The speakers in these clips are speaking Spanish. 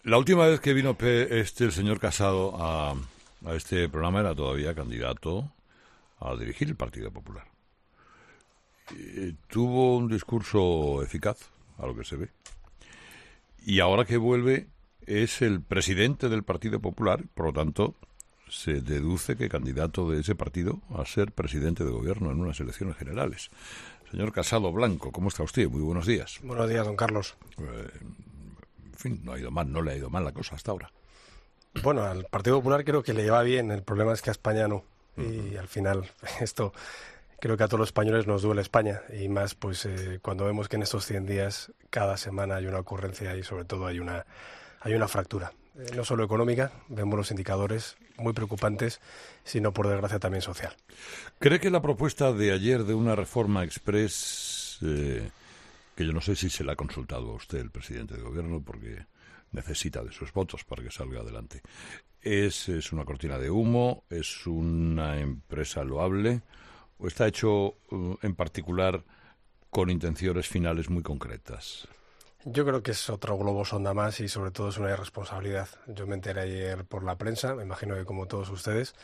La última vez que vino el señor Casado a este programa era todavía candidato a dirigir el Partido Popular. Tuvo un discurso eficaz, a lo que se ve. Y ahora que vuelve es el presidente del Partido Popular, por lo tanto se deduce que candidato de ese partido a ser presidente de gobierno en unas elecciones generales. Señor Casado Blanco, ¿cómo está usted? Muy buenos días. Buenos días, don Carlos. En fin, no le ha ido mal la cosa hasta ahora. Bueno, al Partido Popular creo que le lleva bien, el problema es que a España no. Y al final, esto creo que a todos los españoles nos duele España, y más pues cuando vemos que en estos 100 días cada semana hay una ocurrencia y sobre todo hay una fractura. No solo económica, vemos los indicadores muy preocupantes, sino por desgracia también social. ¿Cree que la propuesta de ayer de una reforma express, que yo no sé si se la ha consultado a usted el presidente de gobierno porque necesita de sus votos para que salga adelante, es una cortina de humo, es una empresa loable o está hecho en particular con intenciones finales muy concretas? Yo creo que es otro globo sonda más y sobre todo es una irresponsabilidad. Yo me enteré ayer por la prensa, me imagino que como todos ustedes,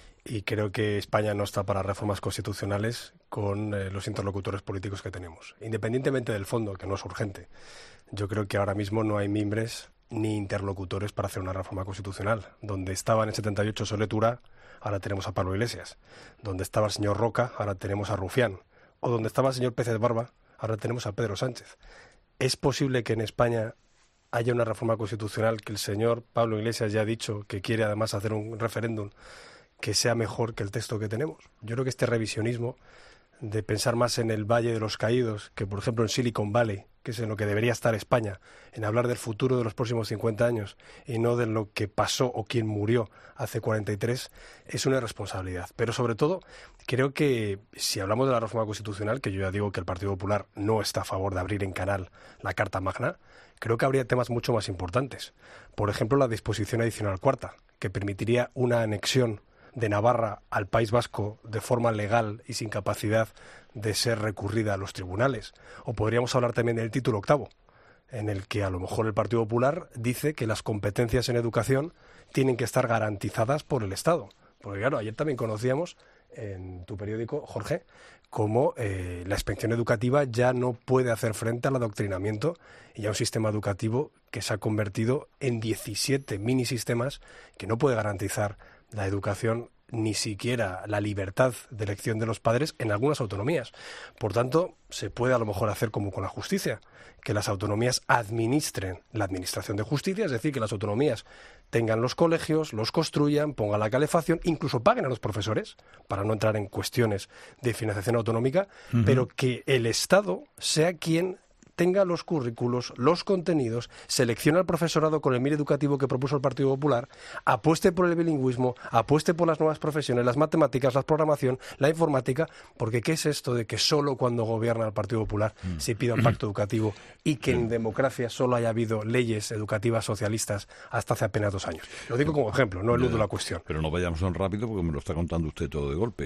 y creo que España no está para reformas constitucionales con los interlocutores políticos que tenemos. Independientemente del fondo, que no es urgente, yo creo que ahora mismo no hay mimbres ni interlocutores para hacer una reforma constitucional. Donde estaba en el 78 Soletura, ahora tenemos a Pablo Iglesias. Donde estaba el señor Roca, ahora tenemos a Rufián. O donde estaba el señor Pérez Barba, ahora tenemos a Pedro Sánchez. ¿Es posible que en España haya una reforma constitucional que el señor Pablo Iglesias ya ha dicho que quiere además hacer un referéndum que sea mejor que el texto que tenemos? Yo creo que este revisionismo de pensar más en el Valle de los Caídos que, por ejemplo, en Silicon Valley, que es en lo que debería estar España, en hablar del futuro de los próximos 50 años y no de lo que pasó o quién murió hace 43, es una irresponsabilidad. Pero sobre todo, creo que si hablamos de la reforma constitucional, que yo ya digo que el Partido Popular no está a favor de abrir en canal la Carta Magna, creo que habría temas mucho más importantes. Por ejemplo, la disposición adicional cuarta, que permitiría una anexión de Navarra al País Vasco de forma legal y sin capacidad de ser recurrida a los tribunales. O podríamos hablar también del título octavo, en el que a lo mejor el Partido Popular dice que las competencias en educación tienen que estar garantizadas por el Estado. Porque claro, ayer también conocíamos en tu periódico, Jorge, cómo la inspección educativa ya no puede hacer frente al adoctrinamiento y a un sistema educativo que se ha convertido en 17 mini sistemas que no puede garantizar la educación, ni siquiera la libertad de elección de los padres en algunas autonomías. Por tanto, se puede a lo mejor hacer como con la justicia, que las autonomías administren la administración de justicia, es decir, que las autonomías tengan los colegios, los construyan, pongan la calefacción, incluso paguen a los profesores, para no entrar en cuestiones de financiación autonómica, pero que el Estado sea quien tenga los currículos, los contenidos, seleccione al profesorado con el MIR educativo que propuso el Partido Popular, apueste por el bilingüismo, apueste por las nuevas profesiones, las matemáticas, la programación, la informática, porque ¿qué es esto de que solo cuando gobierna el Partido Popular se pida un pacto educativo y que en democracia solo haya habido leyes educativas socialistas hasta hace apenas 2 años? Lo digo como ejemplo, no eludo la cuestión. Pero no vayamos tan rápido porque me lo está contando usted todo de golpe.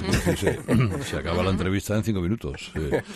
Entonces se acaba la entrevista en 5 minutos.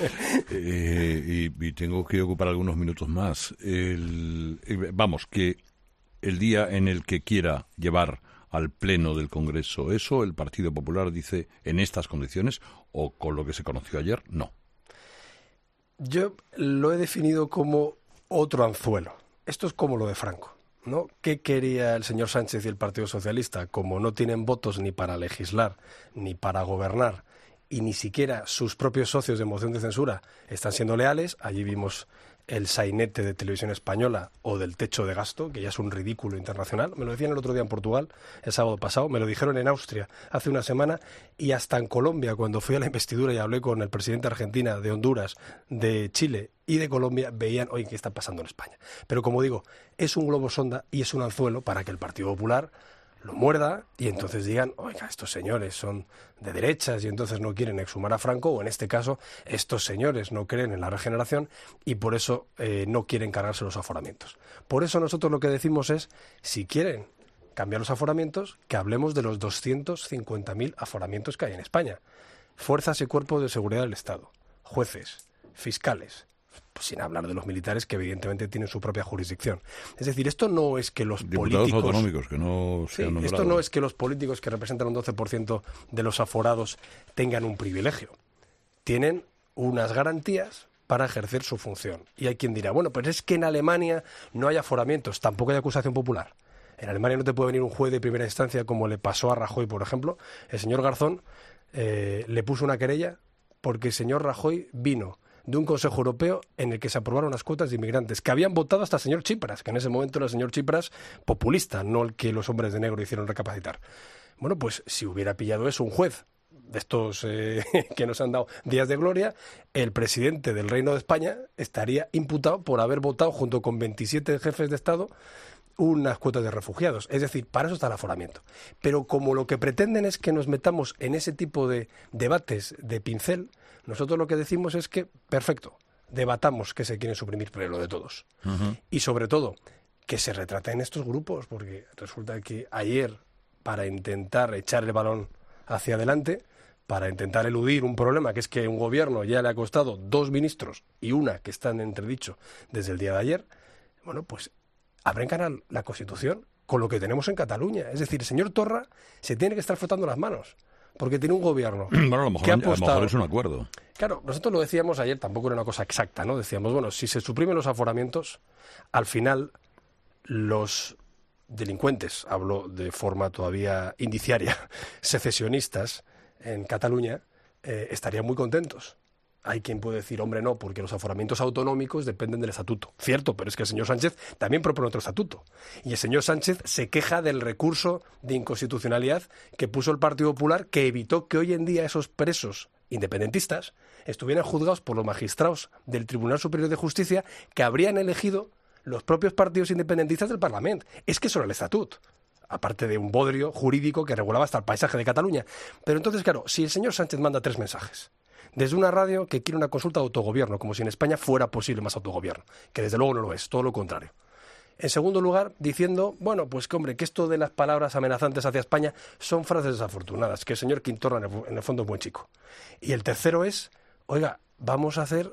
Y tengo que ocupar algunos minutos más. Vamos, que el día en el que quiera llevar al Pleno del Congreso eso, el Partido Popular dice en estas condiciones o con lo que se conoció ayer, no. Yo lo he definido como otro anzuelo. Esto es como lo de Franco, ¿no? ¿Qué quería el señor Sánchez y el Partido Socialista? Como no tienen votos ni para legislar ni para gobernar, y ni siquiera sus propios socios de moción de censura están siendo leales. Allí vimos el sainete de Televisión Española o del techo de gasto, que ya es un ridículo internacional. Me lo decían el otro día en Portugal, el sábado pasado, me lo dijeron en Austria hace una semana, y hasta en Colombia, cuando fui a la investidura y hablé con el presidente de Argentina, de Honduras, de Chile y de Colombia, veían, oye, ¿qué está pasando en España? Pero como digo, es un globo sonda y es un anzuelo para que el Partido Popular lo muerda y entonces digan, oiga, estos señores son de derechas y entonces no quieren exhumar a Franco, o en este caso, estos señores no creen en la regeneración y por eso no quieren cargarse los aforamientos. Por eso nosotros lo que decimos es, si quieren cambiar los aforamientos, que hablemos de los 250.000 aforamientos que hay en España. Fuerzas y cuerpos de seguridad del Estado, jueces, fiscales, Pues sin hablar de los militares, que evidentemente tienen su propia jurisdicción. Es decir, esto no es que los diputados políticos... autonómicos que no sean nombrados. Esto no es que los políticos que representan un 12% de los aforados tengan un privilegio. Tienen unas garantías para ejercer su función. Y hay quien dirá, bueno, pues es que en Alemania no hay aforamientos, tampoco hay acusación popular. En Alemania no te puede venir un juez de primera instancia como le pasó a Rajoy, por ejemplo. El señor Garzón le puso una querella porque el señor Rajoy vino de un Consejo Europeo en el que se aprobaron las cuotas de inmigrantes, que habían votado hasta el señor Tsipras, que en ese momento era el señor Tsipras populista, no el que los hombres de negro hicieron recapacitar. Bueno, pues si hubiera pillado eso un juez de estos que nos han dado días de gloria, el presidente del Reino de España estaría imputado por haber votado junto con 27 jefes de Estado unas cuotas de refugiados. Es decir, para eso está el aforamiento. Pero como lo que pretenden es que nos metamos en ese tipo de debates de pincel, nosotros lo que decimos es que, perfecto, debatamos que se quieren suprimir, pero lo de todos. Y sobre todo, que se retraten estos grupos, porque resulta que ayer, para intentar echar el balón hacia adelante, para intentar eludir un problema, que es que un gobierno ya le ha costado 2 ministros y una que está en entredicho desde el día de ayer, bueno, pues abrencan la Constitución con lo que tenemos en Cataluña. Es decir, el señor Torra se tiene que estar frotando las manos, porque tiene un gobierno bueno, a lo mejor es un acuerdo. Claro, nosotros lo decíamos ayer, tampoco era una cosa exacta, ¿no? Decíamos, bueno, si se suprimen los aforamientos, al final los delincuentes, hablo de forma todavía indiciaria, secesionistas en Cataluña, estarían muy contentos. Hay quien puede decir, hombre, no, porque los aforamientos autonómicos dependen del estatuto. Cierto, pero es que el señor Sánchez también propone otro estatuto. Y el señor Sánchez se queja del recurso de inconstitucionalidad que puso el Partido Popular, que evitó que hoy en día esos presos independentistas estuvieran juzgados por los magistrados del Tribunal Superior de Justicia que habrían elegido los propios partidos independentistas del Parlamento. Es que eso era el estatuto, aparte de un bodrio jurídico que regulaba hasta el paisaje de Cataluña. Pero entonces, claro, si el señor Sánchez manda 3 mensajes, desde una radio que quiere una consulta de autogobierno, como si en España fuera posible más autogobierno, que desde luego no lo es, todo lo contrario. En segundo lugar, diciendo, bueno, pues que hombre, que esto de las palabras amenazantes hacia España son frases desafortunadas, que el señor Quintorra en el fondo es buen chico. Y el tercero es, oiga, vamos a hacer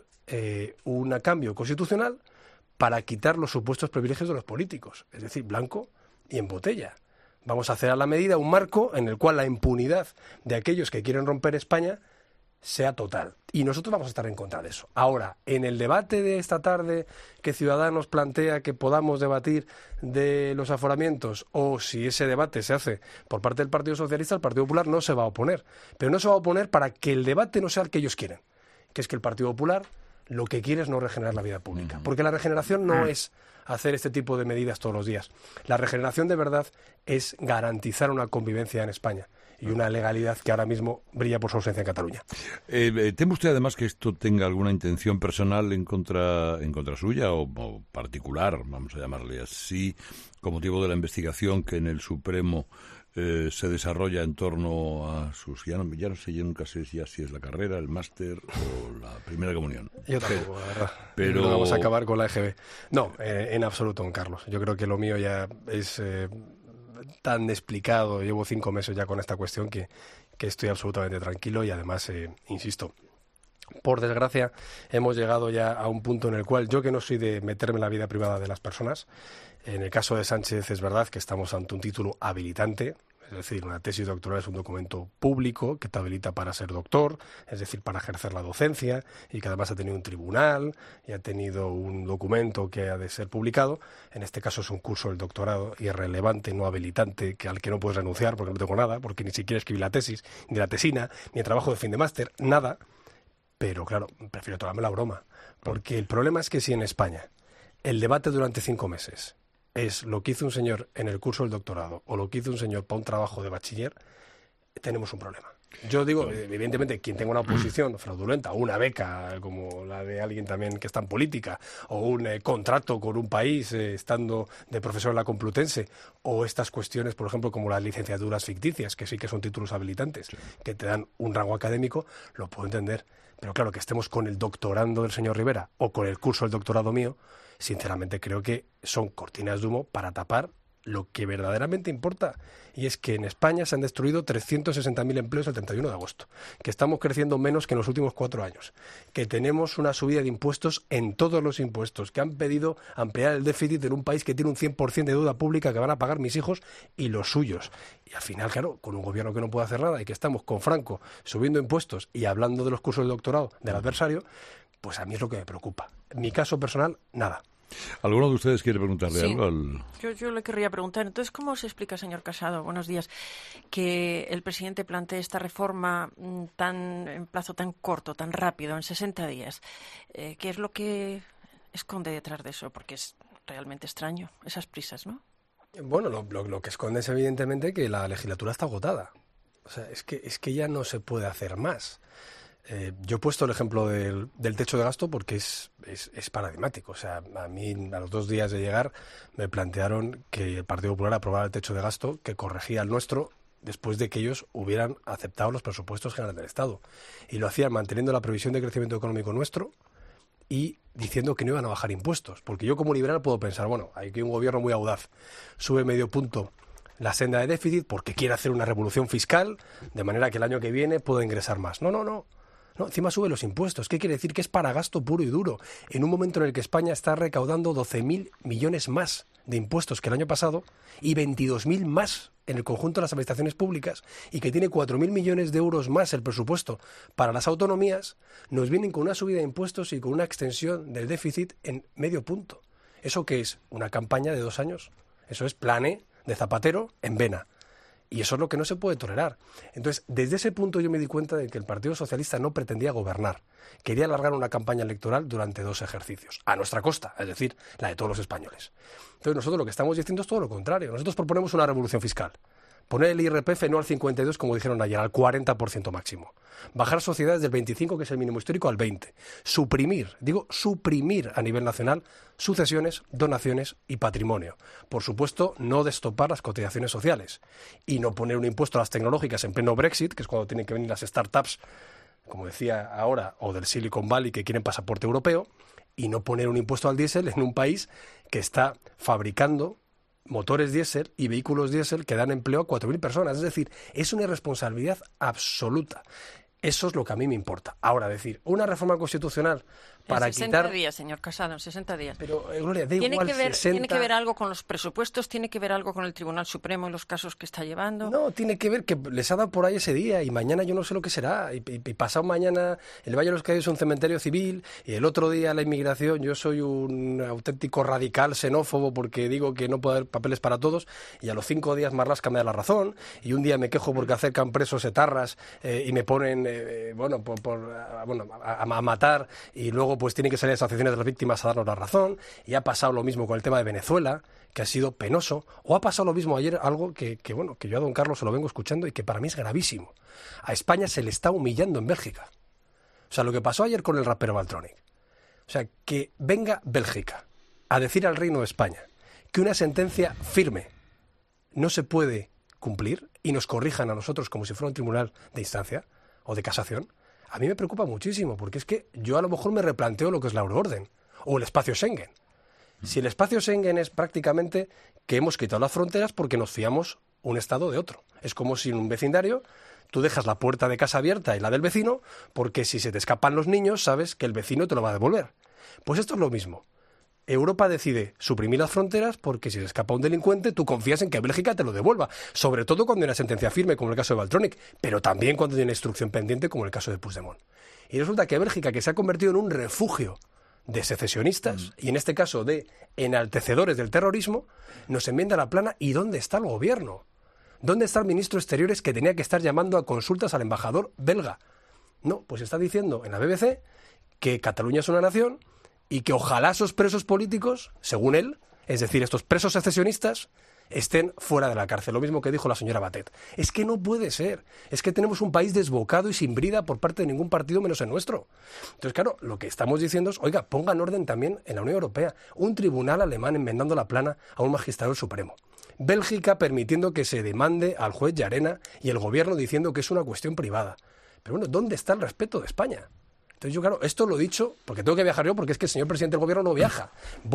un cambio constitucional para quitar los supuestos privilegios de los políticos, es decir, blanco y en botella. Vamos a hacer a la medida un marco en el cual la impunidad de aquellos que quieren romper España sea total. Y nosotros vamos a estar en contra de eso. Ahora, en el debate de esta tarde que Ciudadanos plantea que podamos debatir de los aforamientos, o si ese debate se hace por parte del Partido Socialista, el Partido Popular no se va a oponer. Pero no se va a oponer para que el debate no sea el que ellos quieren, que es que el Partido Popular lo que quiere es no regenerar la vida pública. Porque la regeneración no es hacer este tipo de medidas todos los días. La regeneración de verdad es garantizar una convivencia en España y una legalidad que ahora mismo brilla por su ausencia en Cataluña. ¿Teme usted además que esto tenga alguna intención personal en contra suya o particular, vamos a llamarle así, con motivo de la investigación que en el Supremo se desarrolla en torno a sus... Ya no sé, yo nunca sé si es la carrera, el máster o la primera comunión. Yo tampoco, la verdad. Pero no vamos a acabar con la EGB. No, en absoluto, don Carlos. Yo creo que lo mío ya es tan explicado. Llevo 5 meses ya con esta cuestión que estoy absolutamente tranquilo y además, insisto, por desgracia, hemos llegado ya a un punto en el cual yo, que no soy de meterme en la vida privada de las personas, en el caso de Sánchez es verdad que estamos ante un título habilitante, es decir, una tesis doctoral es un documento público que te habilita para ser doctor, es decir, para ejercer la docencia, y que además ha tenido un tribunal y ha tenido un documento que ha de ser publicado. En este caso es un curso del doctorado irrelevante, no habilitante, que al que no puedes renunciar porque no tengo nada, porque ni siquiera escribí la tesis, ni la tesina, ni el trabajo de fin de máster, nada. Pero claro, prefiero tomarme la broma, porque el problema es que si en España el debate durante 5 meses es lo que hizo un señor en el curso del doctorado o lo que hizo un señor para un trabajo de bachiller, tenemos un problema. Yo digo, evidentemente, quien tenga una oposición fraudulenta o una beca como la de alguien también que está en política o un contrato con un país estando de profesor en la Complutense o estas cuestiones, por ejemplo, como las licenciaturas ficticias, que sí que son títulos habilitantes, que te dan un rango académico, lo puedo entender. Pero claro, que estemos con el doctorando del señor Rivera o con el curso del doctorado mío, sinceramente creo que son cortinas de humo para tapar lo que verdaderamente importa, y es que en España se han destruido 360.000 empleos el 31 de agosto, que estamos creciendo menos que en los últimos 4 años, que tenemos una subida de impuestos en todos los impuestos, que han pedido ampliar el déficit en un país que tiene un 100% de deuda pública que van a pagar mis hijos y los suyos. Y al final, claro, con un gobierno que no puede hacer nada y que estamos con Franco subiendo impuestos y hablando de los cursos de doctorado del adversario, pues a mí es lo que me preocupa. En mi caso personal, nada. ¿Alguno de ustedes quiere preguntarle algo al...? Yo le querría preguntar, entonces, ¿cómo se explica, señor Casado, buenos días, que el presidente plantee esta reforma en plazo tan corto, tan rápido, en 60 días? ¿Qué es lo que esconde detrás de eso? Porque es realmente extraño, esas prisas, ¿no? Bueno, lo que esconde es evidentemente que la legislatura está agotada. O sea, es que ya no se puede hacer más. Yo he puesto el ejemplo del techo de gasto porque es paradigmático. O sea, a mí a los 2 días de llegar me plantearon que el Partido Popular aprobara el techo de gasto que corregía el nuestro después de que ellos hubieran aceptado los presupuestos generales del Estado. Y lo hacían manteniendo la previsión de crecimiento económico nuestro y diciendo que no iban a bajar impuestos. Porque yo como liberal puedo pensar, bueno, hay que un gobierno muy audaz, sube medio punto la senda de déficit porque quiere hacer una revolución fiscal de manera que el año que viene pueda ingresar más. No, encima sube los impuestos. ¿Qué quiere decir? Que es para gasto puro y duro. En un momento en el que España está recaudando 12.000 millones más de impuestos que el año pasado y 22.000 más en el conjunto de las administraciones públicas y que tiene 4.000 millones de euros más el presupuesto para las autonomías, nos vienen con una subida de impuestos y con una extensión del déficit en medio punto. ¿Eso qué es? ¿Una campaña de 2 años? Eso es Plan de Zapatero en vena. Y eso es lo que no se puede tolerar. Entonces, desde ese punto yo me di cuenta de que el Partido Socialista no pretendía gobernar. Quería alargar una campaña electoral durante 2 ejercicios, a nuestra costa, es decir, la de todos los españoles. Entonces, nosotros lo que estamos diciendo es todo lo contrario. Nosotros proponemos una revolución fiscal. Poner el IRPF no al 52, como dijeron ayer, al 40% máximo. Bajar sociedades del 25, que es el mínimo histórico, al 20. Suprimir a nivel nacional sucesiones, donaciones y patrimonio. Por supuesto, no destopar las cotizaciones sociales. Y no poner un impuesto a las tecnológicas en pleno Brexit, que es cuando tienen que venir las startups, como decía ahora, o del Silicon Valley, que quieren pasaporte europeo. Y no poner un impuesto al diésel en un país que está fabricando motores diésel y vehículos diésel que dan empleo a 4.000 personas. Es decir, es una irresponsabilidad absoluta. Eso es lo que a mí me importa. Ahora, decir, una reforma constitucional para quitar... En 60 días, señor Casado, en 60 días. Pero, Gloria, da igual 60... ¿Tiene que ver algo con los presupuestos? ¿Tiene que ver algo con el Tribunal Supremo y los casos que está llevando? No, tiene que ver que les ha dado por ahí ese día y mañana yo no sé lo que será. Y pasado mañana el Valle de los Caídos es un cementerio civil y el otro día la inmigración, yo soy un auténtico radical xenófobo porque digo que no puede haber papeles para todos y a los 5 días Marlaska me da la razón y un día me quejo porque acercan presos etarras y me ponen a matar y luego pues tienen que salir las asociaciones de las víctimas a darnos la razón y ha pasado lo mismo con el tema de Venezuela, que ha sido penoso, o ha pasado lo mismo ayer, algo que yo a don Carlos se lo vengo escuchando y que para mí es gravísimo. A España se le está humillando en Bélgica. O sea, lo que pasó ayer con el rapero Valtronic. O sea, que venga Bélgica a decir al Reino de España que una sentencia firme no se puede cumplir y nos corrijan a nosotros como si fuera un tribunal de instancia o de casación, a mí me preocupa muchísimo, porque es que yo a lo mejor me replanteo lo que es la euroorden o el espacio Schengen. Si el espacio Schengen es prácticamente que hemos quitado las fronteras porque nos fiamos un Estado de otro. Es como si en un vecindario tú dejas la puerta de casa abierta y la del vecino, porque si se te escapan los niños sabes que el vecino te lo va a devolver. Pues esto es lo mismo. Europa decide suprimir las fronteras porque si se escapa un delincuente tú confías en que Bélgica te lo devuelva, sobre todo cuando hay una sentencia firme como el caso de Valtronic, pero también cuando hay una instrucción pendiente como el caso de Puigdemont. Y resulta que Bélgica, que se ha convertido en un refugio de secesionistas y en este caso de enaltecedores del terrorismo, nos enmienda la plana. ¿Y dónde está el gobierno? ¿Dónde está el ministro de Exteriores que tenía que estar llamando a consultas al embajador belga? No, pues está diciendo en la BBC que Cataluña es una nación y que ojalá esos presos políticos, según él, es decir, estos presos secesionistas, estén fuera de la cárcel. Lo mismo que dijo la señora Batet. Es que no puede ser. Es que tenemos un país desbocado y sin brida por parte de ningún partido menos el nuestro. Entonces, claro, lo que estamos diciendo es, oiga, pongan orden también en la Unión Europea. Un tribunal alemán enmendando la plana a un magistrado del Supremo. Bélgica permitiendo que se demande al juez Llarena y el gobierno diciendo que es una cuestión privada. Pero bueno, ¿dónde está el respeto de España? Entonces yo, claro, esto lo he dicho porque tengo que viajar yo, porque es que el señor presidente del gobierno no viaja.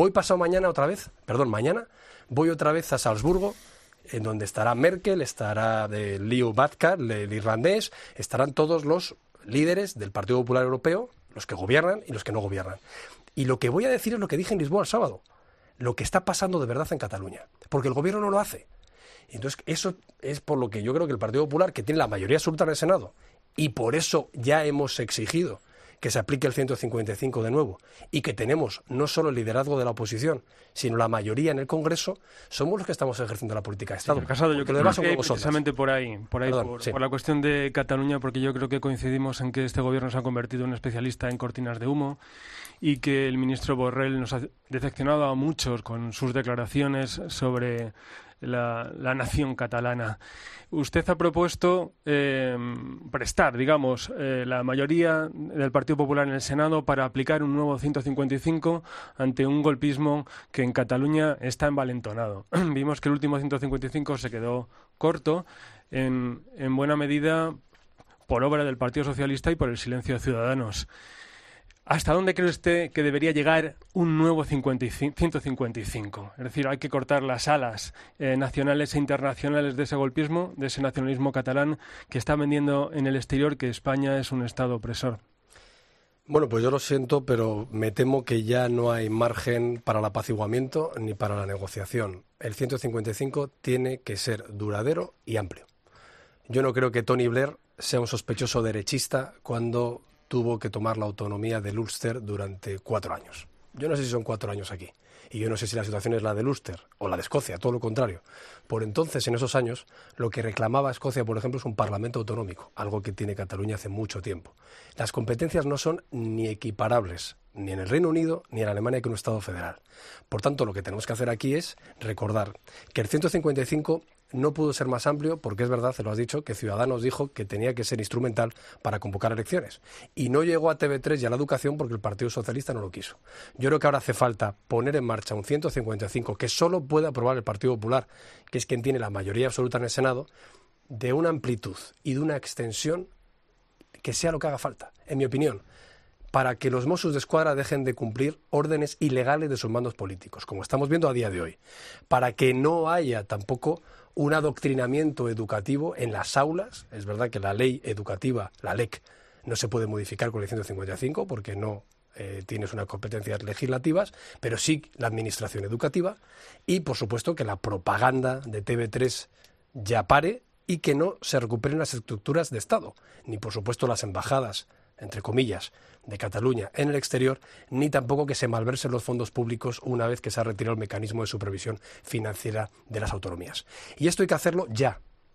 Mañana voy otra vez a Salzburgo, en donde estará Merkel, estará Leo Varadkar, el irlandés, estarán todos los líderes del Partido Popular Europeo, los que gobiernan y los que no gobiernan. Y lo que voy a decir es lo que dije en Lisboa el sábado, lo que está pasando de verdad en Cataluña, porque el gobierno no lo hace. Entonces eso es por lo que yo creo que el Partido Popular, que tiene la mayoría absoluta en el Senado, y por eso ya hemos exigido que se aplique el 155 de nuevo, y que tenemos no solo el liderazgo de la oposición, sino la mayoría en el Congreso, somos los que estamos ejerciendo la política de Estado. Señor Casado, yo creo que precisamente por la cuestión de Cataluña, porque yo creo que coincidimos en que este gobierno se ha convertido en un especialista en cortinas de humo y que el ministro Borrell nos ha decepcionado a muchos con sus declaraciones sobre la nación catalana. Usted ha propuesto prestar, la mayoría del Partido Popular en el Senado para aplicar un nuevo 155 ante un golpismo que en Cataluña está envalentonado. Vimos que el último 155 se quedó corto, en buena medida por obra del Partido Socialista y por el silencio de Ciudadanos. ¿Hasta dónde cree usted que debería llegar un nuevo 155? Es decir, hay que cortar las alas nacionales e internacionales de ese golpismo, de ese nacionalismo catalán que está vendiendo en el exterior que España es un Estado opresor. Bueno, pues yo lo siento, pero me temo que ya no hay margen para el apaciguamiento ni para la negociación. El 155 tiene que ser duradero y amplio. Yo no creo que Tony Blair sea un sospechoso derechista cuando tuvo que tomar la autonomía del Ulster durante 4 años. Yo no sé si son 4 años aquí. Y yo no sé si la situación es la del Ulster o la de Escocia, todo lo contrario. Por entonces, en esos años, lo que reclamaba Escocia, por ejemplo, es un parlamento autonómico, algo que tiene Cataluña hace mucho tiempo. Las competencias no son ni equiparables, ni en el Reino Unido, ni en Alemania, que un Estado federal. Por tanto, lo que tenemos que hacer aquí es recordar que el 155 no pudo ser más amplio porque es verdad, se lo has dicho, que Ciudadanos dijo que tenía que ser instrumental para convocar elecciones. Y no llegó a TV3 y a la educación porque el Partido Socialista no lo quiso. Yo creo que ahora hace falta poner en marcha un 155 que solo puede aprobar el Partido Popular, que es quien tiene la mayoría absoluta en el Senado, de una amplitud y de una extensión que sea lo que haga falta, en mi opinión, para que los Mossos d'Esquadra dejen de cumplir órdenes ilegales de sus mandos políticos, como estamos viendo a día de hoy, para que no haya tampoco un adoctrinamiento educativo en las aulas. Es verdad que la ley educativa, la LEC, no se puede modificar con el 155 porque no tienes unas competencias legislativas, pero sí la administración educativa y, por supuesto, que la propaganda de TV3 ya pare y que no se recuperen las estructuras de Estado, ni, por supuesto, las embajadas, entre comillas, de Cataluña en el exterior, ni tampoco que se malversen los fondos públicos una vez que se ha retirado el mecanismo de supervisión financiera de las autonomías. Y esto hay que hacerlo ya.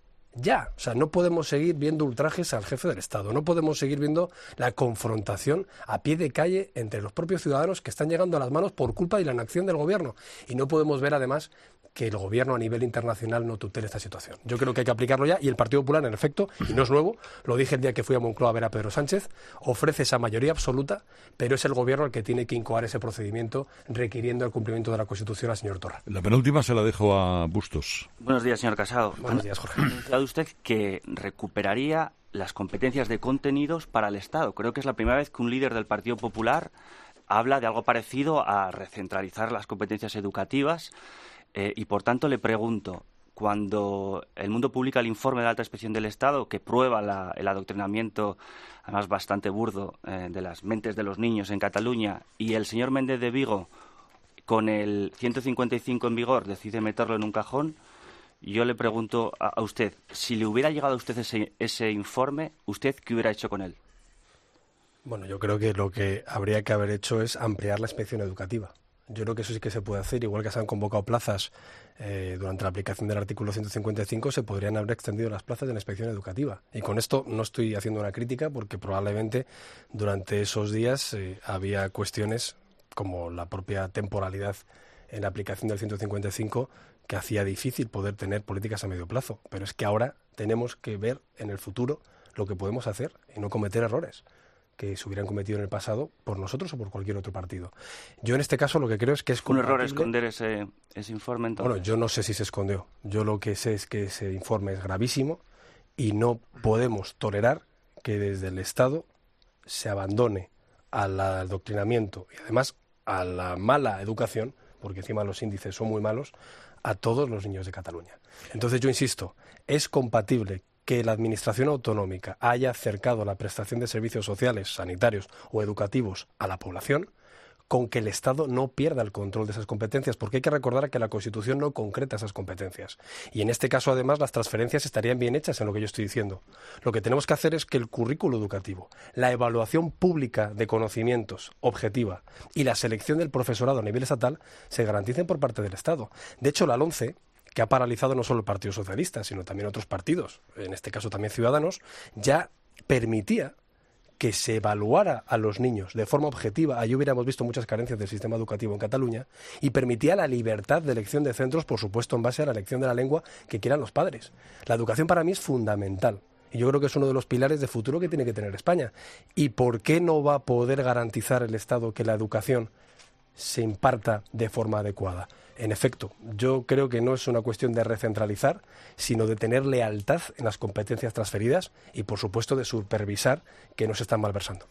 Ya, o sea, no podemos seguir viendo ultrajes al jefe del Estado, no podemos seguir viendo la confrontación a pie de calle entre los propios ciudadanos que están llegando a las manos por culpa de la inacción del gobierno. Y no podemos ver, además, que el gobierno a nivel internacional no tutele esta situación. Yo creo que hay que aplicarlo ya y el Partido Popular, en efecto, y no es nuevo, lo dije el día que fui a Moncloa a ver a Pedro Sánchez, ofrece esa mayoría absoluta, pero es el gobierno el que tiene que incoar ese procedimiento requiriendo el cumplimiento de la Constitución al señor Torra. La penúltima se la dejo a Bustos. Buenos días, señor Casado. Buenos días, Jorge. Ha anunciado usted que recuperaría las competencias de contenidos para el Estado. Creo que es la primera vez que un líder del Partido Popular habla de algo parecido a recentralizar las competencias educativas. Y, por tanto, le pregunto, cuando el mundo publica el informe de la alta inspección del Estado que prueba el adoctrinamiento, además bastante burdo, de las mentes de los niños en Cataluña, y el señor Méndez de Vigo, con el 155 en vigor, decide meterlo en un cajón, yo le pregunto a usted, si le hubiera llegado a usted ese informe, ¿usted qué hubiera hecho con él? Bueno, yo creo que lo que habría que haber hecho es ampliar la inspección educativa. Yo creo que eso sí que se puede hacer, igual que se han convocado plazas durante la aplicación del artículo 155, se podrían haber extendido las plazas de la inspección educativa. Y con esto no estoy haciendo una crítica porque probablemente durante esos días había cuestiones como la propia temporalidad en la aplicación del 155 que hacía difícil poder tener políticas a medio plazo. Pero es que ahora tenemos que ver en el futuro lo que podemos hacer y no cometer errores que se hubieran cometido en el pasado por nosotros o por cualquier otro partido. Yo en este caso lo que creo es que es un error esconder ese informe, entonces. Bueno, yo no sé si se escondió. Yo lo que sé es que ese informe es gravísimo y no podemos tolerar que desde el Estado se abandone al adoctrinamiento y además a la mala educación, porque encima los índices son muy malos, a todos los niños de Cataluña. Entonces yo insisto, es compatible que la Administración autonómica haya acercado la prestación de servicios sociales, sanitarios o educativos a la población, con que el Estado no pierda el control de esas competencias, porque hay que recordar que la Constitución no concreta esas competencias. Y en este caso, además, las transferencias estarían bien hechas en lo que yo estoy diciendo. Lo que tenemos que hacer es que el currículo educativo, la evaluación pública de conocimientos objetiva y la selección del profesorado a nivel estatal se garanticen por parte del Estado. De hecho, la LOMCE, que ha paralizado no solo el Partido Socialista, sino también otros partidos, en este caso también Ciudadanos, ya permitía que se evaluara a los niños de forma objetiva. Ahí hubiéramos visto muchas carencias del sistema educativo en Cataluña, y permitía la libertad de elección de centros, por supuesto, en base a la elección de la lengua que quieran los padres. La educación para mí es fundamental. Y yo creo que es uno de los pilares de futuro que tiene que tener España. ¿Y por qué no va a poder garantizar el Estado que la educación se imparta de forma adecuada? En efecto, yo creo que no es una cuestión de recentralizar, sino de tener lealtad en las competencias transferidas y, por supuesto, de supervisar que no se están malversando.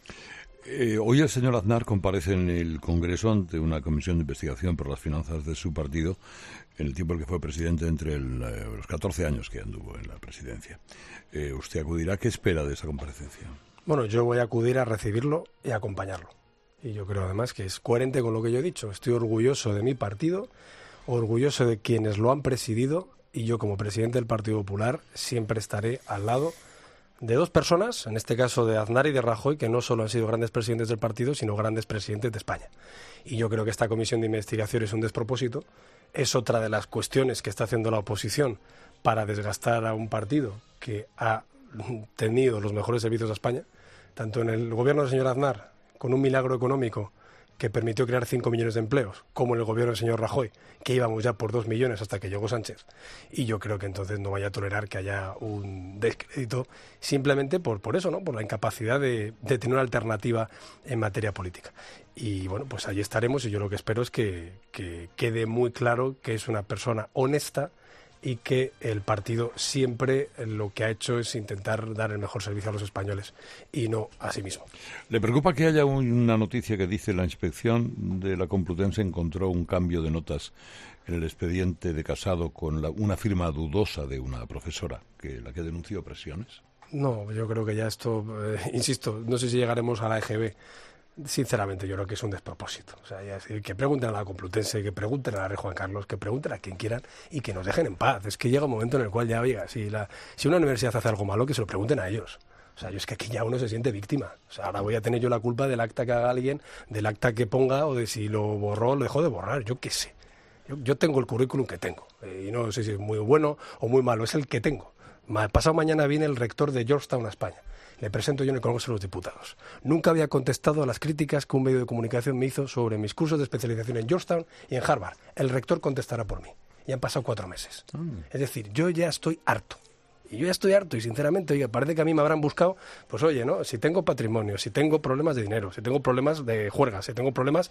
Hoy el señor Aznar comparece en el Congreso ante una comisión de investigación por las finanzas de su partido en el tiempo en que fue presidente, entre los 14 años que anduvo en la presidencia. ¿Usted acudirá? ¿Qué espera de esa comparecencia? Bueno, yo voy a acudir a recibirlo y a acompañarlo. Y yo creo además que es coherente con lo que yo he dicho. Estoy orgulloso de mi partido, orgulloso de quienes lo han presidido, y yo como presidente del Partido Popular siempre estaré al lado de dos personas, en este caso de Aznar y de Rajoy, que no solo han sido grandes presidentes del partido, sino grandes presidentes de España. Y yo creo que esta comisión de investigación es un despropósito, es otra de las cuestiones que está haciendo la oposición para desgastar a un partido que ha tenido los mejores servicios a España, tanto en el gobierno del señor Aznar, con un milagro económico que permitió crear 5 millones de empleos, como en el gobierno del señor Rajoy, que íbamos ya por 2 millones hasta que llegó Sánchez. Y yo creo que entonces no vaya a tolerar que haya un descrédito simplemente por eso, ¿no? Por la incapacidad de tener una alternativa en materia política. Y bueno, pues allí estaremos, y yo lo que espero es que quede muy claro que es una persona honesta y que el partido siempre lo que ha hecho es intentar dar el mejor servicio a los españoles y no a sí mismo. ¿Le preocupa que haya una noticia que dice la inspección de la Complutense encontró un cambio de notas en el expediente de Casado con una firma dudosa de una profesora, la que denunció presiones? No, yo creo que ya esto, insisto, no sé si llegaremos a la EGB. Sinceramente, yo creo que es un despropósito. O sea, que pregunten a la Complutense, que pregunten a la Rey Juan Carlos, que pregunten a quien quieran y que nos dejen en paz. Es que llega un momento en el cual ya, oiga, si una universidad hace algo malo, que se lo pregunten a ellos. O sea, yo es que aquí ya uno se siente víctima. O sea, ahora voy a tener yo la culpa del acta que haga alguien, del acta que ponga, o de si lo borró o lo dejó de borrar. Yo qué sé. Yo tengo el currículum que tengo. Y no sé si es muy bueno o muy malo, es el que tengo. Pasado mañana viene el rector de Georgetown a España. Le presento yo en el Congreso de los Diputados. Nunca había contestado a las críticas que un medio de comunicación me hizo sobre mis cursos de especialización en Georgetown y en Harvard. El rector contestará por mí. Y han pasado 4 meses. Es decir, yo ya estoy harto. Y yo ya estoy harto y sinceramente, oiga, parece que a mí me habrán buscado, pues oye, ¿no? Si tengo patrimonio, si tengo problemas de dinero, si tengo problemas de juergas, si tengo problemas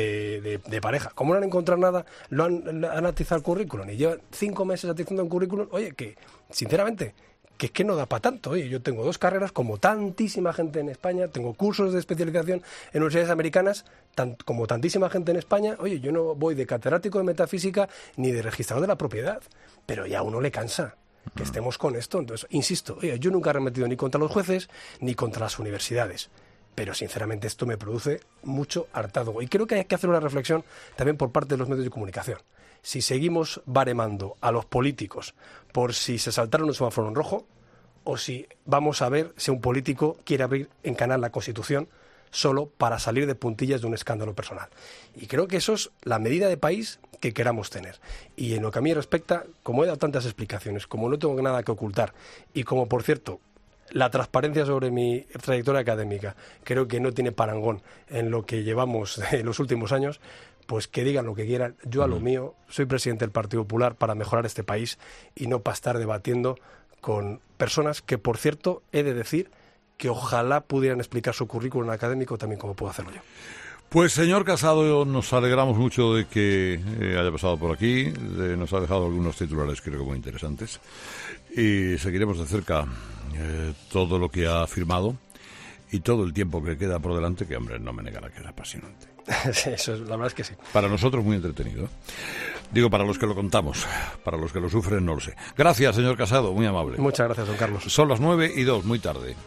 de pareja. Como no han encontrado nada, han atizado el currículum y llevan 5 meses atizando un currículum. Oye, que sinceramente, que es que no da para tanto. Oye, yo tengo 2 carreras, como tantísima gente en España, tengo cursos de especialización en universidades americanas, como tantísima gente en España. Oye, yo no voy de catedrático de metafísica ni de registrador de la propiedad, pero ya a uno le cansa que estemos con esto. Entonces, insisto, oye, yo nunca he arremetido ni contra los jueces ni contra las universidades, pero sinceramente esto me produce mucho hartazgo. Y creo que hay que hacer una reflexión también por parte de los medios de comunicación. Si seguimos baremando a los políticos por si se saltaron un semáforo en rojo, o si vamos a ver si un político quiere abrir en canal la Constitución solo para salir de puntillas de un escándalo personal. Y creo que eso es la medida de país que queramos tener. Y en lo que a mí respecta, como he dado tantas explicaciones, como no tengo nada que ocultar, y como, por cierto, la transparencia sobre mi trayectoria académica creo que no tiene parangón en lo que llevamos en los últimos años, pues que digan lo que quieran. Yo a lo mío soy presidente del Partido Popular para mejorar este país y no para estar debatiendo con personas que, por cierto, he de decir que ojalá pudieran explicar su currículum académico también como puedo hacerlo yo. Pues, señor Casado, nos alegramos mucho de que haya pasado por aquí. Nos ha dejado algunos titulares, creo que muy interesantes. Y seguiremos de cerca todo lo que ha firmado. y todo el tiempo que queda por delante, que hombre, no me negará que es apasionante. Sí, la verdad es que sí. Para nosotros muy entretenido. Digo, para los que lo contamos, para los que lo sufren no lo sé. Gracias, señor Casado, muy amable. Muchas gracias, don Carlos. Son las 9:02, muy tarde.